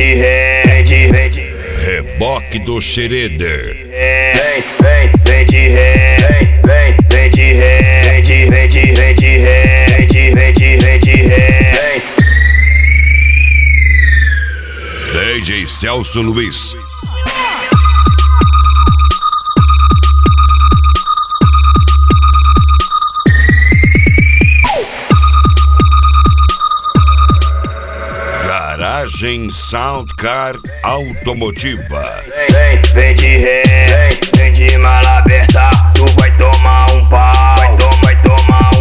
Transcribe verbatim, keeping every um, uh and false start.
de ré, vem de vem de Reboque do Schroeder. Vem, vem, vem de ré, vem, vem, vem de ré, vem de vem de vem de ré, vem de vem de vem de ré. D J Celso Luiz. Garagem Soundcar Automotiva. Vem, vem, vem de ré, vem, vem de mala aberta, tu vai tomar um pau, vai tomar, vai tomar